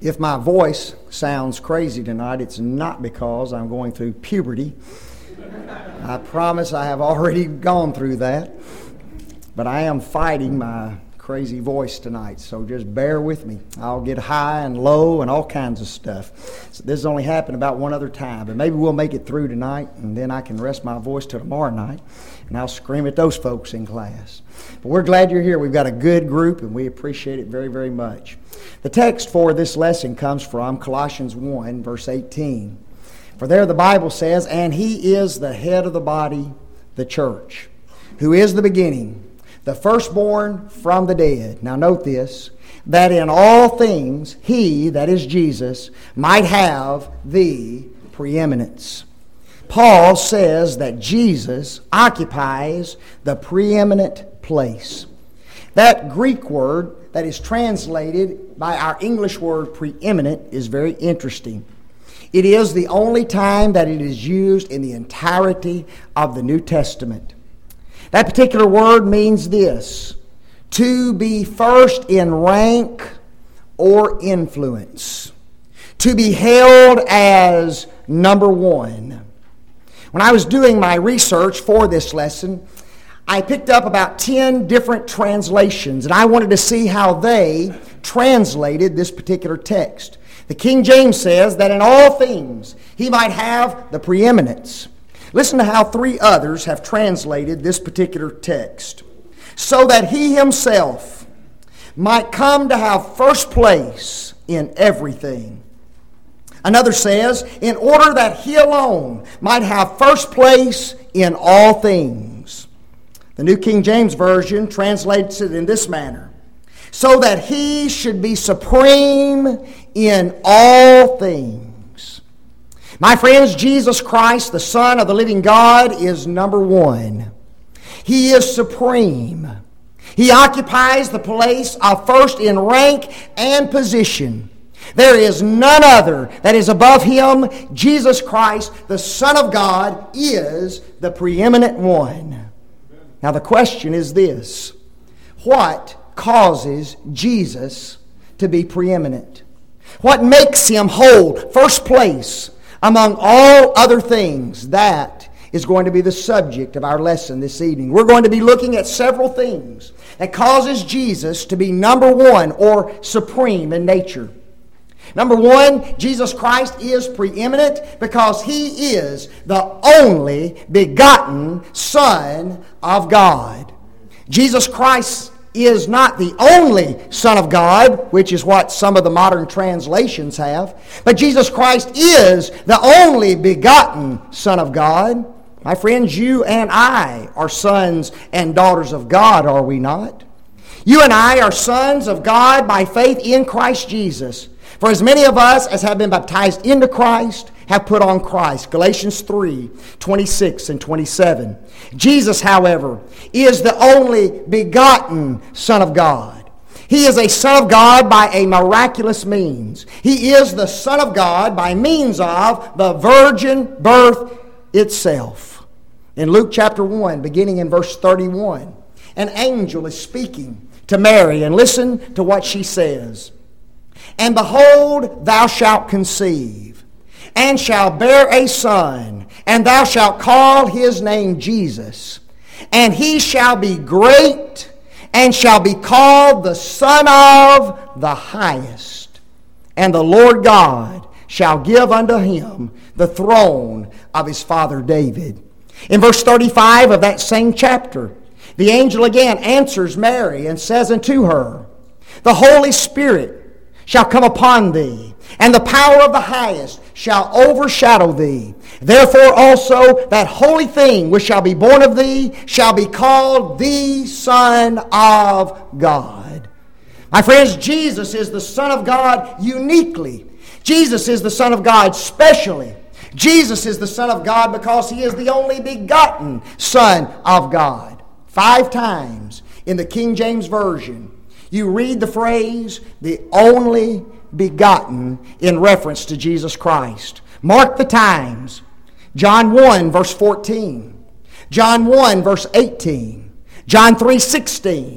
If my voice sounds crazy tonight, it's not because I'm going through puberty. I promise I have already gone through that. But I am fighting my crazy voice tonight, so just bear with me. I'll get high and low and all kinds of stuff. So this has only happened about one other time, but maybe we'll make it through tonight, and then I can rest my voice till tomorrow night, and I'll scream at those folks in class. But we're glad you're here. We've got a good group, and we appreciate it very, very much. The text for this lesson comes from Colossians 1, verse 18. For there the Bible says, "And He is the head of the body, the church, who is the beginning, the firstborn from the dead." Now note this, that in all things He, that is Jesus, might have the preeminence. Paul says that Jesus occupies the preeminent place. That Greek word that is translated by our English word preeminent is very interesting. It is the only time that it is used in the entirety of the New Testament. That particular word means this: to be first in rank or influence, to be held as number one. When I was doing my research for this lesson, I picked up about 10 different translations, and I wanted to see how they translated this particular text. The King James says that in all things He might have the preeminence. Listen to how 3 others have translated this particular text. So that He Himself might come to have first place in everything. Another says, in order that He alone might have first place in all things. The New King James Version translates it in this manner: so that He should be supreme in all things. My friends, Jesus Christ, the Son of the living God, is number one. He is supreme. He occupies the place of first in rank and position. There is none other that is above Him. Jesus Christ, the Son of God, is the preeminent one. Now the question is this: what causes Jesus to be preeminent? What makes Him hold first place among all other things? That is going to be the subject of our lesson this evening. We're going to be looking at several things that causes Jesus to be number one or supreme in nature. Number one, Jesus Christ is preeminent because He is the only begotten Son of God. Jesus Christ is not the only Son of God, which is what some of the modern translations have, but Jesus Christ is the only begotten Son of God. My friends, you and I are sons and daughters of God, are we not? You and I are sons of God by faith in Christ Jesus. For as many of us as have been baptized into Christ have put on Christ. Galatians 3:26 and 27. Jesus, however, is the only begotten Son of God. He is a Son of God by a miraculous means. He is the Son of God by means of the virgin birth itself. In Luke chapter 1, beginning in verse 31, an angel is speaking to Mary, and listen to what she says. And behold, thou shalt conceive, and shalt bear a son, and thou shalt call his name Jesus. And he shall be great, and shall be called the Son of the Highest. And the Lord God shall give unto him the throne of his father David. In verse 35 of that same chapter, the angel again answers Mary and says unto her, the Holy Spirit shall come upon thee, and the power of the Highest shall overshadow thee. Therefore also that holy thing which shall be born of thee shall be called the Son of God. My friends, Jesus is the Son of God uniquely. Jesus is the Son of God specially. Jesus is the Son of God because He is the only begotten Son of God. 5 times in the King James Version, you read the phrase, the only begotten, in reference to Jesus Christ. Mark the times. John 1, verse 14. John 1, verse 18. John 3:16.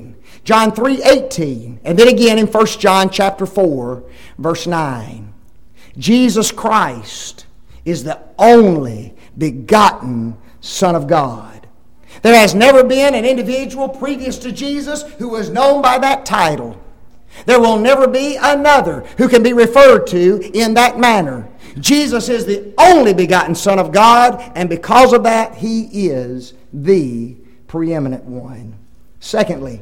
John 3:18, and then again in 1 John chapter 4, verse 9. Jesus Christ is the only begotten Son of God. There has never been an individual previous to Jesus who was known by that title. There will never be another who can be referred to in that manner. Jesus is the only begotten Son of God, and because of that, He is the preeminent one. Secondly,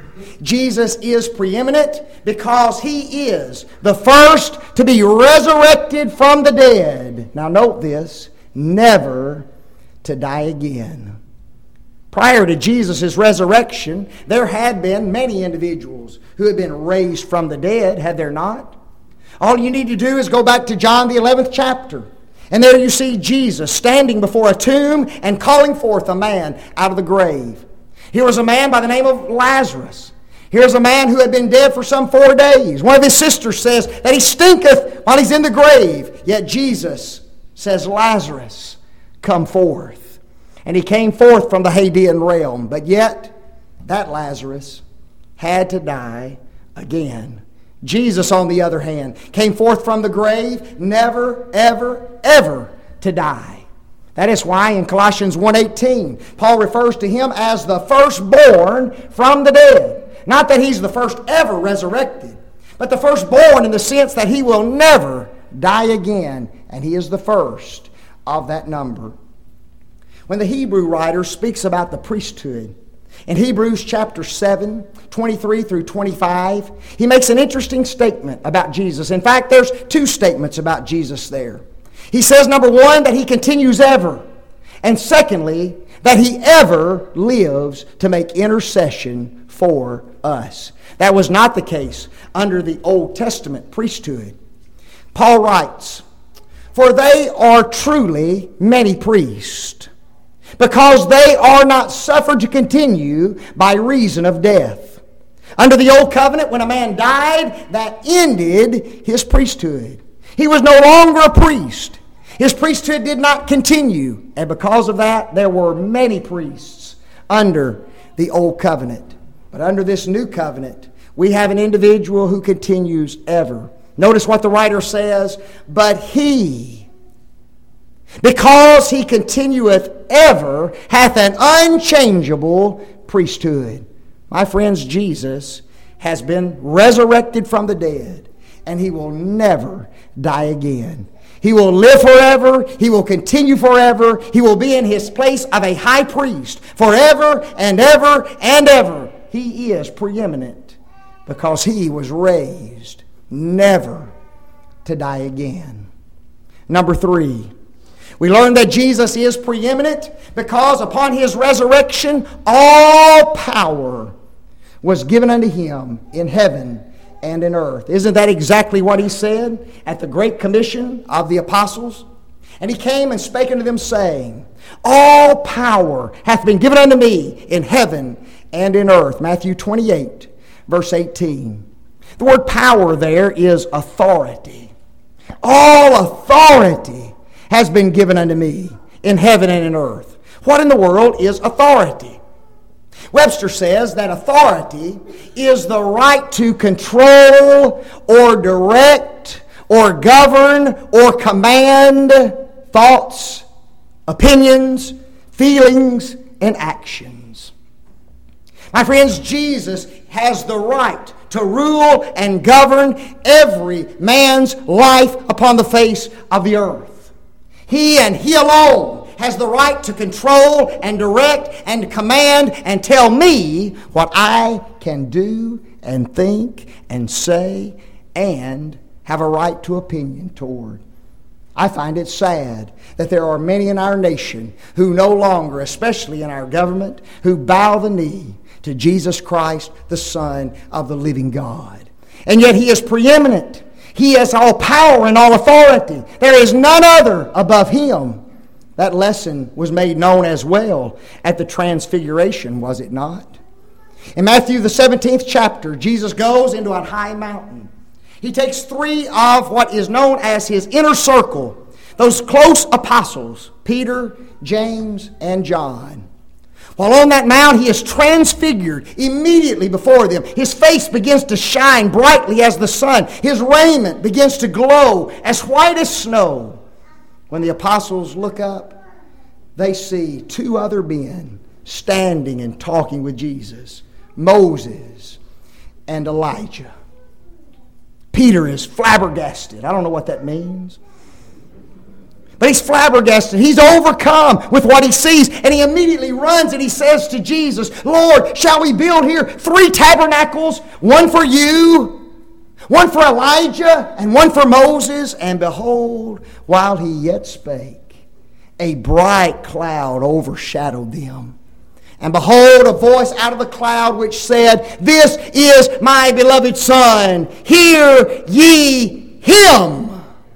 Jesus is preeminent because He is the first to be resurrected from the dead. Now note this, never to die again. Prior to Jesus' resurrection, there had been many individuals who had been raised from the dead, had there not? All you need to do is go back to John the 11th chapter. And there you see Jesus standing before a tomb and calling forth a man out of the grave. Here was a man by the name of Lazarus. Here's a man who had been dead for some 4 days. One of his sisters says that he stinketh while he's in the grave. Yet Jesus says, Lazarus, come forth. And he came forth from the Hadean realm. But yet, that Lazarus had to die again. Jesus, on the other hand, came forth from the grave, never, ever, ever to die. That is why in Colossians 1:18, Paul refers to Him as the firstborn from the dead. Not that He's the first ever resurrected, but the firstborn in the sense that He will never die again, and He is the first of that number. When the Hebrew writer speaks about the priesthood, in Hebrews chapter 7, 23 through 25, he makes an interesting statement about Jesus. In fact, there's 2 statements about Jesus there. He says, number 1, that He continues ever. And secondly, that He ever lives to make intercession for us. That was not the case under the Old Testament priesthood. Paul writes, for they are truly many priests, because they are not suffered to continue by reason of death. Under the Old Covenant, when a man died, that ended his priesthood. He was no longer a priest. His priesthood did not continue. And because of that, there were many priests under the Old Covenant. But under this new covenant, we have an individual who continues ever. Notice what the writer says, but He, because He continueth ever, hath an unchangeable priesthood. My friends, Jesus has been resurrected from the dead, and He will never die again. He will live forever. He will continue forever. He will be in His place of a high priest forever and ever and ever. He is preeminent because He was raised never to die again. Number 3, we learn that Jesus is preeminent because upon His resurrection, all power was given unto Him in heaven and in earth. Isn't that exactly what He said at the Great Commission of the apostles? And He came and spake unto them, saying, all power hath been given unto me in heaven and in earth. Matthew 28, verse 18. The word power there is authority. All authority has been given unto me in heaven and in earth. What in the world is authority? Webster says that authority is the right to control or direct or govern or command thoughts, opinions, feelings, and actions. My friends, Jesus has the right to rule and govern every man's life upon the face of the earth. He and He alone has the right to control and direct and command and tell me what I can do and think and say and have a right to opinion toward. I find it sad that there are many in our nation who no longer, especially in our government, who bow the knee to Jesus Christ, the Son of the living God. And yet He is preeminent. He has all power and all authority. There is none other above Him. That lesson was made known as well at the Transfiguration, was it not? In Matthew the 17th chapter, Jesus goes into a high mountain. He takes 3 of what is known as His inner circle, those close apostles, Peter, James, and John. While on that mount, he is transfigured immediately before them. His face begins to shine brightly as the sun. His raiment begins to glow as white as snow. When the apostles look up, they see two other men standing and talking with Jesus, Moses and Elijah. Peter is flabbergasted. I don't know what that means. But he's flabbergasted. He's overcome with what he sees. And he immediately runs and he says to Jesus, Lord, shall we build here 3 tabernacles? One for you, one for Elijah, and one for Moses. And behold, while he yet spake, a bright cloud overshadowed them. And behold, a voice out of the cloud which said, This is my beloved Son. Hear ye him.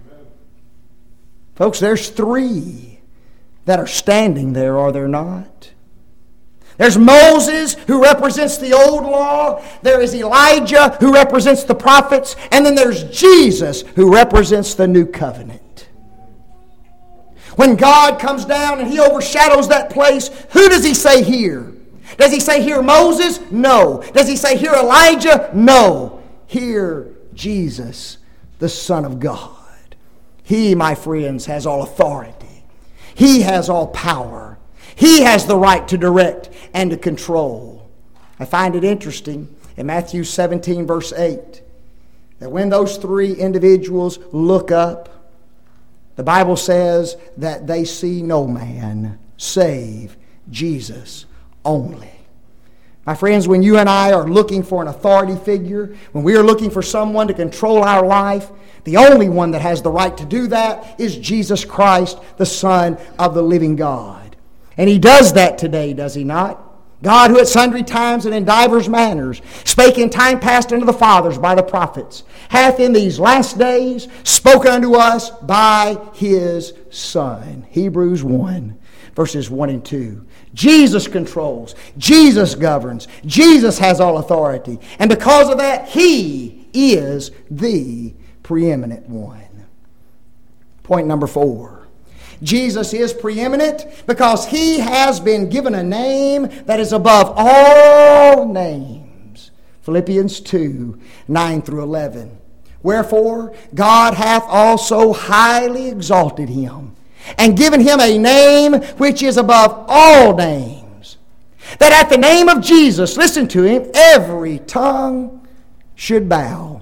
Folks, there's 3 that are standing there, are there not? There's Moses, who represents the old law. There is Elijah, who represents the prophets. And then there's Jesus, who represents the new covenant. When God comes down and he overshadows that place, who does he say here? Does he say here Moses? No. Does he say here Elijah? No. Here Jesus, the Son of God. He, my friends, has all authority. He has all power. He has the right to direct and to control. I find it interesting in Matthew 17, verse 8, that when those 3 individuals look up, the Bible says that they see no man save Jesus only. My friends, when you and I are looking for an authority figure, when we are looking for someone to control our life, the only one that has the right to do that is Jesus Christ, the Son of the living God. And he does that today, does he not? God, who at sundry times and in divers manners spake in time past unto the fathers by the prophets, hath in these last days spoken unto us by his Son. Hebrews 1, verses 1 and 2. Jesus controls. Jesus governs. Jesus has all authority. And because of that, he is the preeminent one. Point number 4. Jesus is preeminent because he has been given a name that is above all names. Philippians 2, 9 through 11. Wherefore, God hath also highly exalted him and given him a name which is above all names, that at the name of Jesus, listen to him, every tongue should bow,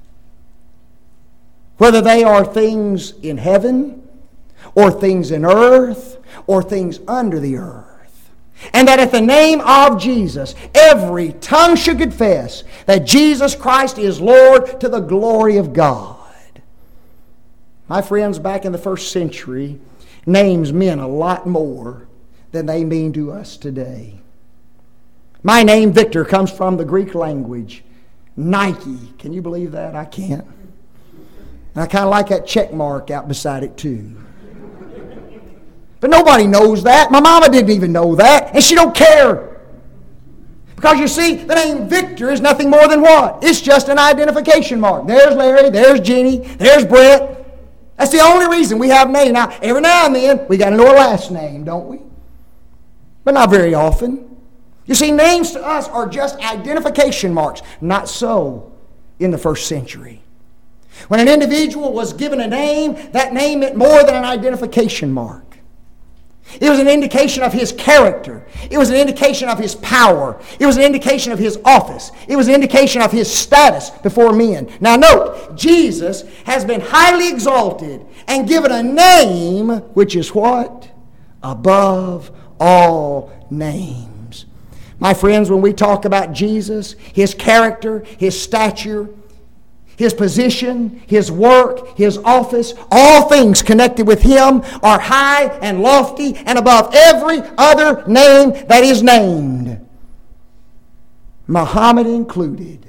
whether they are things in heaven, or things in earth, or things under the earth. And that at the name of Jesus, every tongue should confess that Jesus Christ is Lord to the glory of God. My friends, back in the first century, names meant a lot more than they mean to us today. My name, Victor, comes from the Greek language, Nike. Can you believe that? I can't. And I kind of like that check mark out beside it too. But nobody knows that. My mama didn't even know that, and she don't care. Because you see, the name Victor is nothing more than what? It's just an identification mark. There's Larry, there's Jeannie, there's Brett. That's the only reason we have names. Now, every now and then, we got to know our last name, don't we? But not very often. You see, names to us are just identification marks. Not so in the first century. When an individual was given a name, that name meant more than an identification mark. It was an indication of his character. It was an indication of his power. It was an indication of his office. It was an indication of his status before men. Now note, Jesus has been highly exalted and given a name which is what? Above all names. My friends, when we talk about Jesus, his character, his stature, his position, his work, his office, all things connected with him are high and lofty and above every other name that is named, Muhammad included.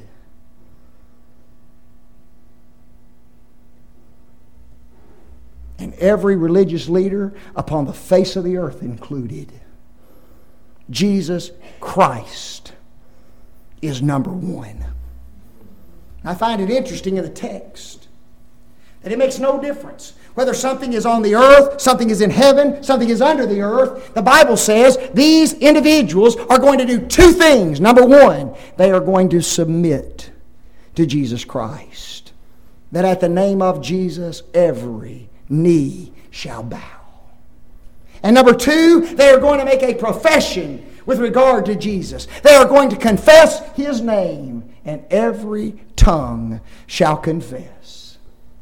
And every religious leader upon the face of the earth included. Jesus Christ is number one. I find it interesting in the text that it makes no difference Whether something is on the earth, something is in heaven, something is under the earth, the Bible says these individuals are going to do two things. Number one, they are going to submit to Jesus Christ. That at the name of Jesus, every knee shall bow. And number two, they are going to make a profession with regard to Jesus. They are going to confess His name, and every tongue shall confess.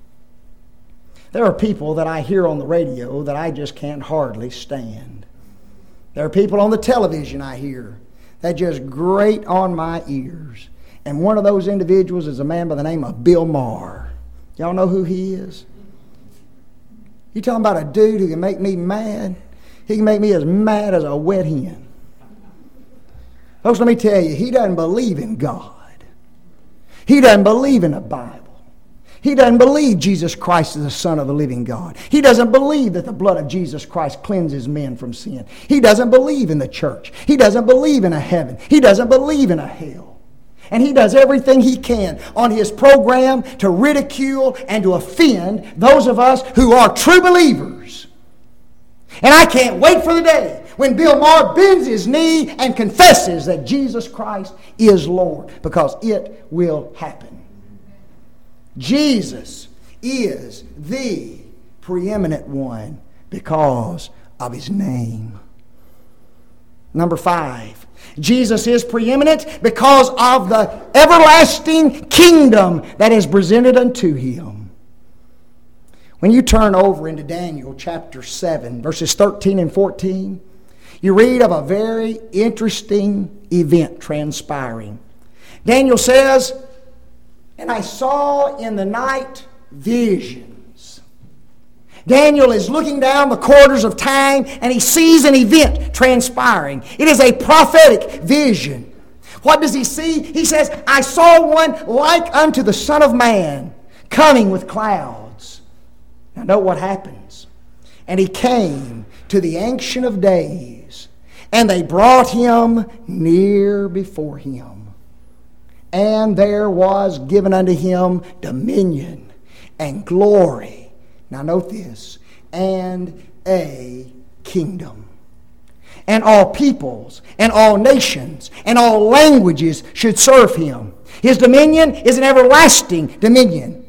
There are people that I hear on the radio that I just can't hardly stand. There are people on the television I hear that just grate on my ears. And one of those individuals is a man by the name of Bill Maher. Y'all know who he is? You talking about a dude who can make me mad? He can make me as mad as a wet hen. Folks, let me tell you, he doesn't believe in God. He doesn't believe in the Bible. He doesn't believe Jesus Christ is the Son of the living God. He doesn't believe that the blood of Jesus Christ cleanses men from sin. He doesn't believe in the church. He doesn't believe in a heaven. He doesn't believe in a hell. And he does everything he can on his program to ridicule and to offend those of us who are true believers. And I can't wait for the day when Bill Maher bends his knee and confesses that Jesus Christ is Lord, because it will happen. Jesus is the preeminent one because of His name. Number 5, Jesus is preeminent because of the everlasting kingdom that is presented unto Him. When you turn over into Daniel chapter 7, verses 13 and 14, you read of a very interesting event transpiring. Daniel says, "And I saw in the night visions." Daniel is looking down the corridors of time and he sees an event transpiring. It is a prophetic vision. What does he see? He says, "I saw one like unto the Son of Man coming with clouds." Now note what happens. "And he came to the Ancient of Days, and they brought him near before him. And there was given unto him dominion and glory." Now note this. "And a kingdom. And all peoples and all nations and all languages should serve him. His dominion is an everlasting dominion.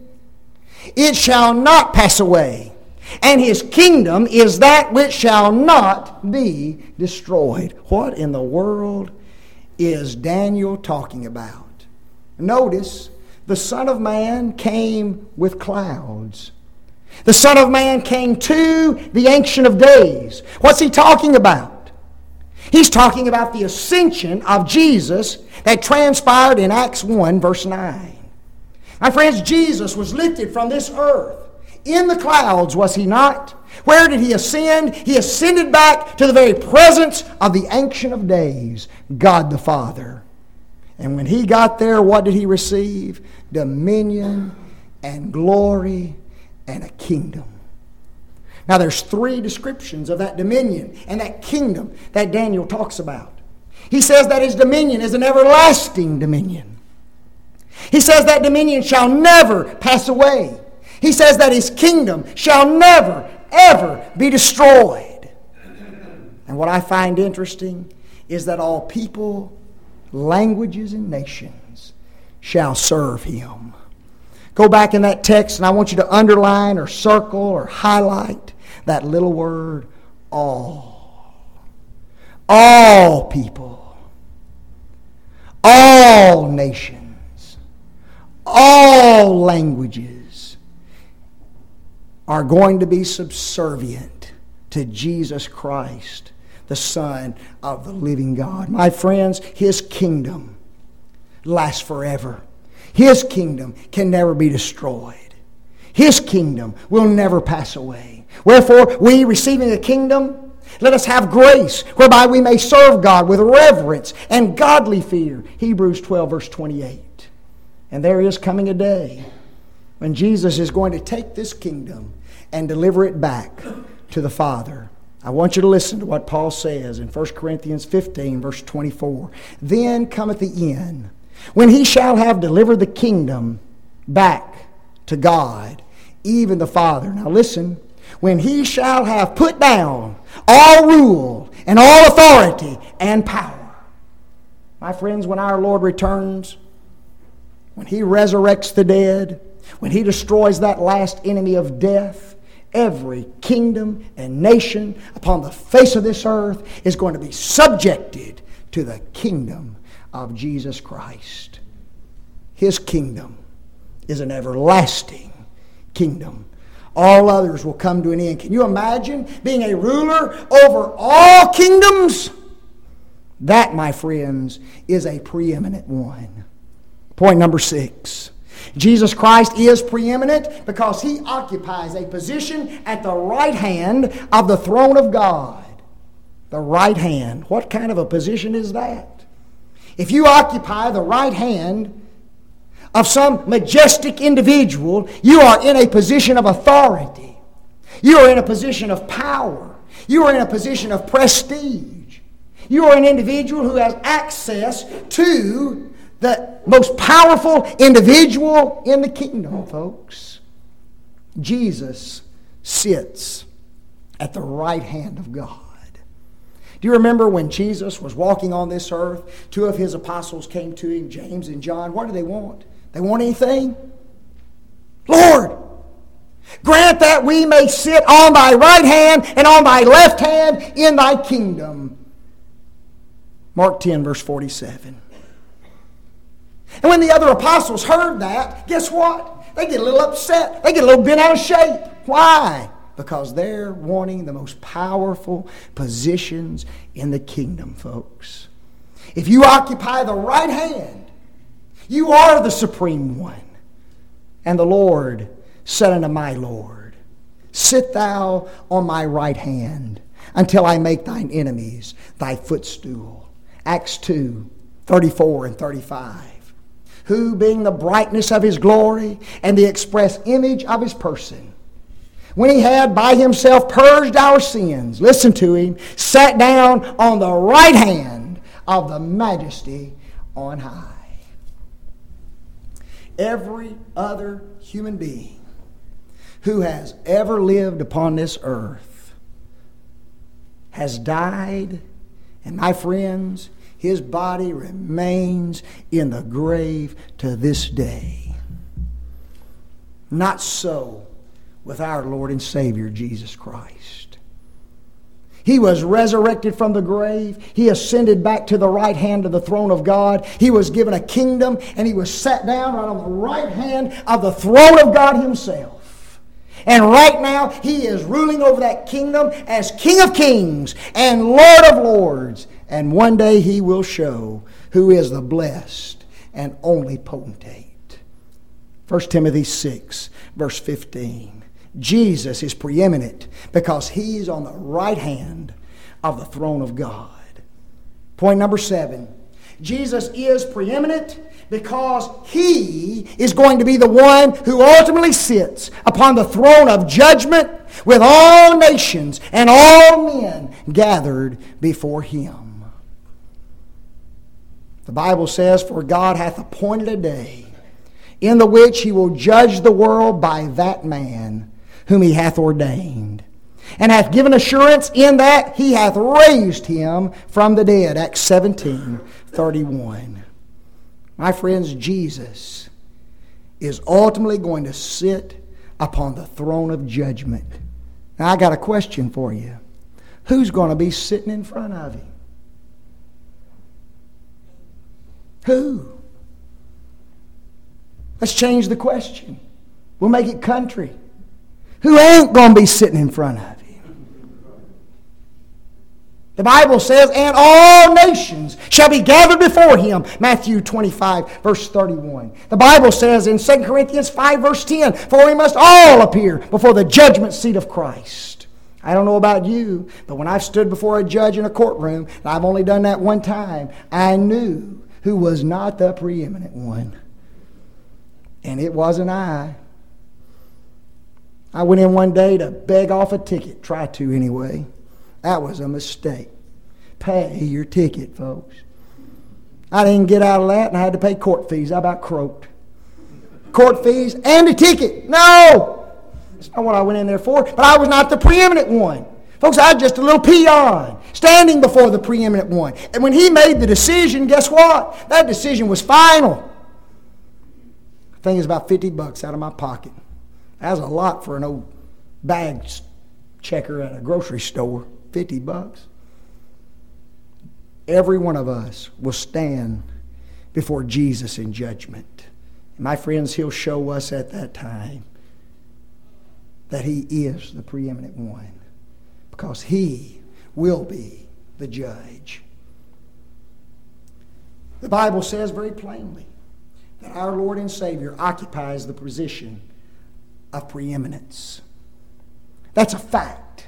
It shall not pass away. And his kingdom is that which shall not be destroyed." What in the world is Daniel talking about? Notice, the Son of Man came with clouds. The Son of Man came to the Ancient of Days. What's he talking about? He's talking about the ascension of Jesus that transpired in Acts 1, verse 9. My friends, Jesus was lifted from this earth in the clouds, was He not? Where did He ascend? He ascended back to the very presence of the Ancient of Days, God the Father. And when He got there, what did He receive? Dominion and glory and a kingdom. Now there's 3 descriptions of that dominion and that kingdom that Daniel talks about. He says that His dominion is an everlasting dominion. He says that dominion shall never pass away. He says that His kingdom shall never, ever be destroyed. And what I find interesting is that all people, languages, and nations shall serve Him. Go back in that text and I want you to underline or circle or highlight that little word, all. All people, all nations, all languages are going to be subservient to Jesus Christ, the Son of the living God. My friends, His kingdom lasts forever. His kingdom can never be destroyed. His kingdom will never pass away. Wherefore, we receiving a kingdom, let us have grace whereby we may serve God with reverence and godly fear. Hebrews 12, verse 28. And there is coming a day when Jesus is going to take this kingdom and deliver it back to the Father. I want you to listen to what Paul says in 1 Corinthians 15, verse 24. "Then cometh the end, when He shall have delivered the kingdom back to God even the Father. Now listen, when He shall have put down all rule and all authority and power. My friends, when our Lord returns, when He resurrects the dead, when He destroys that last enemy of death, every kingdom and nation upon the face of this earth is going to be subjected to the kingdom of Jesus Christ. His kingdom is an everlasting kingdom. All others will come to an end. Can you imagine being a ruler over all kingdoms? That, my friends, is a preeminent one. Point number 6. Jesus Christ is preeminent because He occupies a position at the right hand of the throne of God. The right hand. What kind of a position is that? If you occupy the right hand of some majestic individual, you are in a position of authority. You are in a position of power. You are in a position of prestige. You are an individual who has access to the most powerful individual in the kingdom, folks. Jesus sits at the right hand of God. Do you remember when Jesus was walking on this earth, 2 of His apostles came to Him, James and John. What do they want? They want anything? Lord, grant that we may sit on Thy right hand and on Thy left hand in Thy kingdom. Mark 10, verse 47. And when the other apostles heard that, guess what? They get a little upset. They get a little bent out of shape. Why? Because they're wanting the most powerful positions in the kingdom, folks. If you occupy the right hand, you are the supreme one. And the Lord said unto my Lord, sit thou on my right hand until I make thine enemies thy footstool. Acts 2, 34 and 35. Who, being the brightness of His glory and the express image of His person, when He had by Himself purged our sins, listen to Him, sat down on the right hand of the Majesty on high. Every other human being who has ever lived upon this earth has died, and my friends, his body remains in the grave to this day. Not so with our Lord and Savior, Jesus Christ. He was resurrected from the grave. He ascended back to the right hand of the throne of God. He was given a kingdom, and He was sat down right on the right hand of the throne of God Himself. And right now, He is ruling over that kingdom as King of Kings and Lord of Lords. And one day He will show who is the blessed and only potentate. 1 Timothy 6, verse 15. Jesus is preeminent because He's on the right hand of the throne of God. Point number 7. Jesus is preeminent because He is going to be the one who ultimately sits upon the throne of judgment with all nations and all men gathered before Him. The Bible says, for God hath appointed a day in the which He will judge the world by that man whom He hath ordained, and hath given assurance in that He hath raised Him from the dead. Acts 17:31. My friends, Jesus is ultimately going to sit upon the throne of judgment. Now I got a question for you. Who's going to be sitting in front of Him? Who? Let's change the question. We'll make it country. Who ain't going to be sitting in front of Him? The Bible says, and all nations shall be gathered before Him. Matthew 25, verse 31. The Bible says in 2 Corinthians 5, verse 10, for we must all appear before the judgment seat of Christ. I don't know about you, but when I've stood before a judge in a courtroom, and I've only done that one time, I knew who was not the preeminent one. And it wasn't I. I went in one day to beg off a ticket. Try to anyway. That was a mistake. Pay your ticket, folks. I didn't get out of that, and I had to pay court fees. I about croaked. Court fees and a ticket. No! That's not what I went in there for. But I was not the preeminent one. Folks, I was just a little peon standing before the preeminent one. And when he made the decision, guess what? That decision was final. I think it's about $50 out of my pocket. That's a lot for an old bag checker at a grocery store. $50. Every one of us will stand before Jesus in judgment. And my friends, He'll show us at that time that He is the preeminent one, because He will be the judge. The Bible says very plainly that our Lord and Savior occupies the position of preeminence. That's a fact.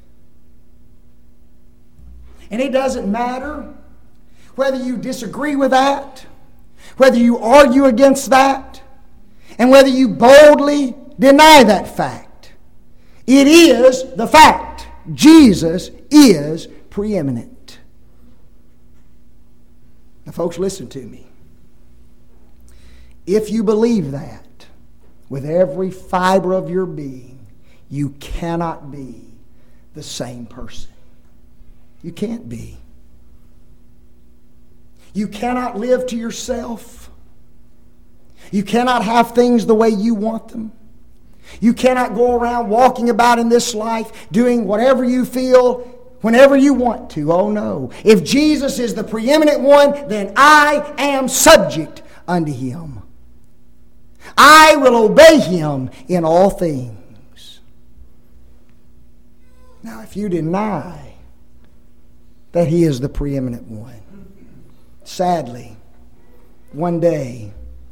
And it doesn't matter whether you disagree with that, whether you argue against that, and whether you boldly deny that fact. It is the fact. Jesus is preeminent. Now, folks, listen to me. If you believe that with every fiber of your being, you cannot be the same person. You can't be. You cannot live to yourself. You cannot have things the way you want them. You cannot go around walking about in this life doing whatever you feel whenever you want to. Oh no. If Jesus is the preeminent one, then I am subject unto Him. I will obey Him in all things. Now, if you deny that He is the preeminent one, sadly, one day,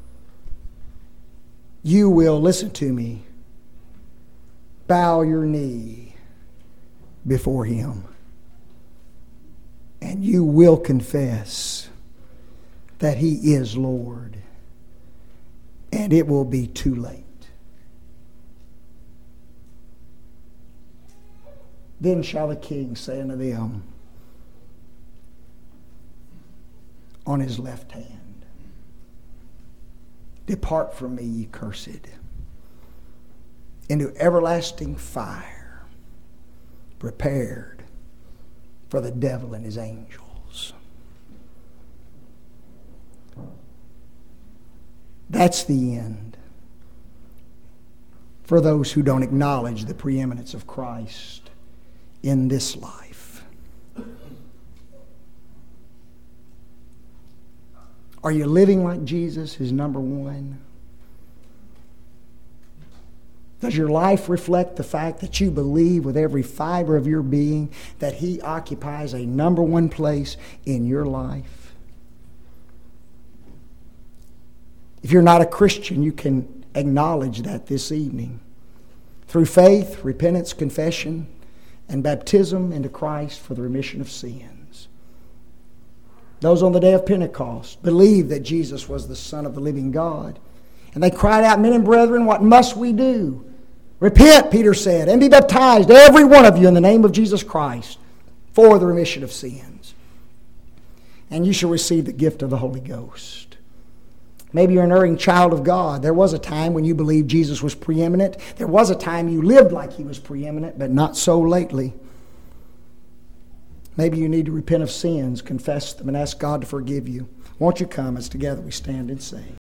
you will, listen to me, bow your knee before Him. And you will confess that He is Lord. And it will be too late. Then shall the King say unto them on His left hand, Depart from me, ye cursed, into everlasting fire, prepared for the devil and his angels. That's the end for those who don't acknowledge the preeminence of Christ in this life. Are you living like Jesus is number one? Does your life reflect the fact that you believe with every fiber of your being that He occupies a number one place in your life? If you're not a Christian, you can acknowledge that this evening. Through faith, repentance, confession, and baptism into Christ for the remission of sins. Those on the day of Pentecost believed that Jesus was the Son of the living God. And they cried out, Men and brethren, what must we do? Repent, Peter said, and be baptized, every one of you, in the name of Jesus Christ, for the remission of sins. And you shall receive the gift of the Holy Ghost. Maybe you're an erring child of God. There was a time when you believed Jesus was preeminent. There was a time you lived like He was preeminent, but not so lately. Maybe you need to repent of sins, confess them, and ask God to forgive you. Won't you come as together we stand and sing?